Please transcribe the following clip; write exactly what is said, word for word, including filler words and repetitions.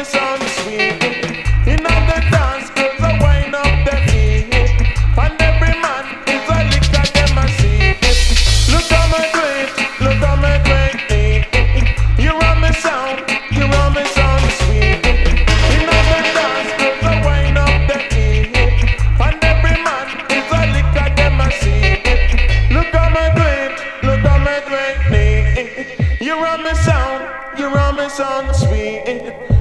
sound sweet. In the dance, girls are wind up their feet, and every man is a lick at them a see. Look how me do it, look how me do it. You run me sound, you run me sound sweet. In the dance, girls are wind up their feet, and every man is a lick at them a see. Look how me do it, look how me do it. You run me sound, you run me sound sweet.